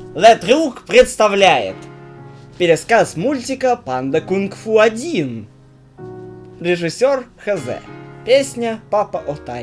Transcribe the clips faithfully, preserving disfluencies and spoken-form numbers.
Летрук представляет пересказ мультика «Панда Кунг-фу один». Режиссер Хз. Песня «Папа Отай».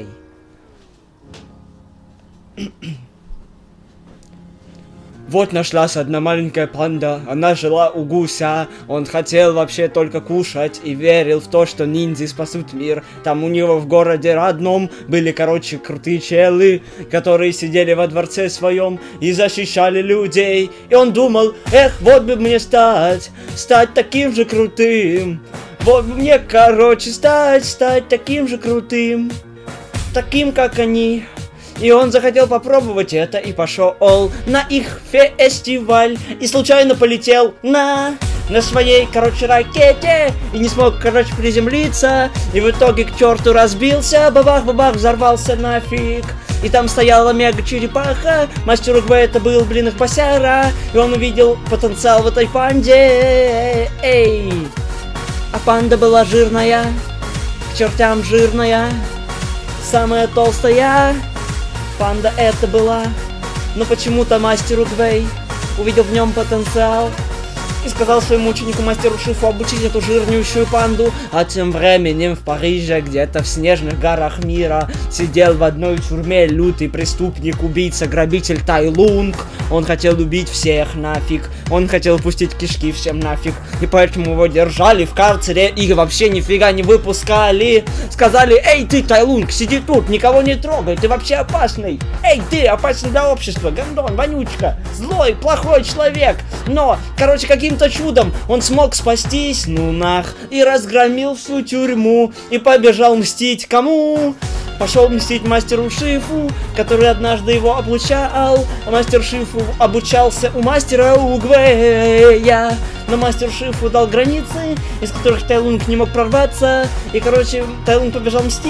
Вот нашлась одна маленькая панда, она жила у гуся, он хотел вообще только кушать и верил в то, что ниндзя спасут мир. Там у него в городе родном были, короче, крутые челы, которые сидели во дворце своем и защищали людей. И он думал, эх, вот бы мне стать, стать таким же крутым. Вот бы мне, короче, стать, стать таким же крутым, таким, как они. И он захотел попробовать это и пошел на их фестиваль. И случайно полетел на, на своей, короче, ракете. И не смог, короче, приземлиться. И в итоге к черту разбился. Бабах-бабах, взорвался нафиг. И там стояла мега-черепаха. Мастер Угвей это был, блин, их босяра. И он увидел потенциал в этой панде. Эй! А панда была жирная. К чертям жирная. Самая толстая. Панда это была, но почему-то мастер Угвей увидел в нем потенциал и сказал своему ученику мастеру Шифу обучить эту жирнющую панду. А тем временем в Париже, где-то в снежных горах мира, сидел в одной тюрьме лютый преступник, убийца, грабитель Tai Lung. Он хотел убить всех нафиг, он хотел пустить кишки всем нафиг, и поэтому его держали в карцере и вообще нифига не выпускали. Сказали, эй ты, Tai Lung, сиди тут, никого не трогай, ты вообще опасный. Эй ты, опасный для общества, гондон, вонючка, злой, плохой человек. Но, короче, каким-то чудом он смог спастись, ну нах, и разгромил всю тюрьму, и побежал мстить кому? Пошел мстить мастеру Шифу, который однажды его обучал. А мастер Шифу обучался у мастера Угвея. Но мастер Шифу дал границы, из которых Tai Lung не мог прорваться. И, короче, Tai Lung побежал мстить.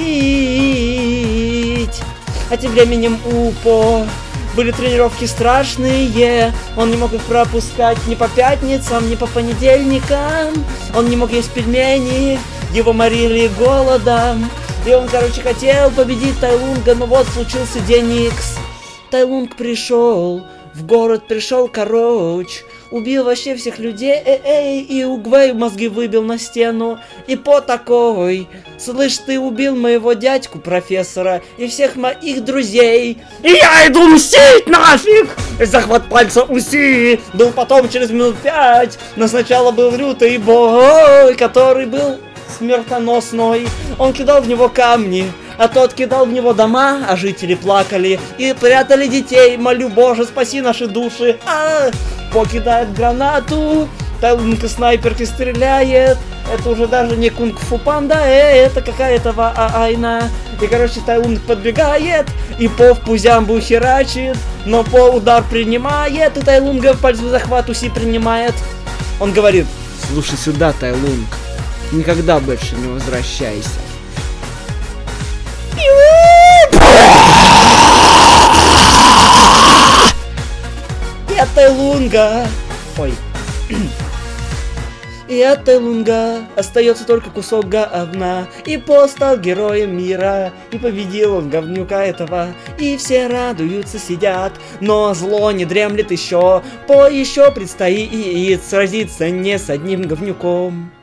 А тем временем у По были тренировки страшные. Он не мог их пропускать ни по пятницам, ни по понедельникам. Он не мог есть пельмени. Его морили голодом. И он, короче, хотел победить Tai Lung, но вот случился день Икс. Tai Lung пришел, в город пришел, короче, убил вообще всех людей, эй-эй, и Угвей мозги выбил на стену. И По такой, слышь, ты убил моего дядьку профессора и всех моих друзей. И я иду мстить нафиг! И захват пальца Уси был потом через минут пять, но сначала был лютый бой, который был смертоносной. Он кидал в него камни, а тот кидал в него дома, а жители плакали и прятали детей. Молю, Боже, спаси наши души. А, По кидает гранату, Tai Lung из снайперки стреляет. Это уже даже не кунг-фу панда, э, это какая-то айна. И, короче, Tai Lung подбегает, и По в пузямбу херачит, но По удар принимает, и Tai Lung в пальцу захват Уси принимает. Он говорит, слушай сюда, Tai Lung, никогда больше не возвращайся. И от Tai Lung, ой, и от Tai Lung остается только кусок говна. И По стал героем мира, и победил он говнюка этого. И все радуются, сидят, но зло не дремлет еще. По еще предстоит сразиться не с одним говнюком.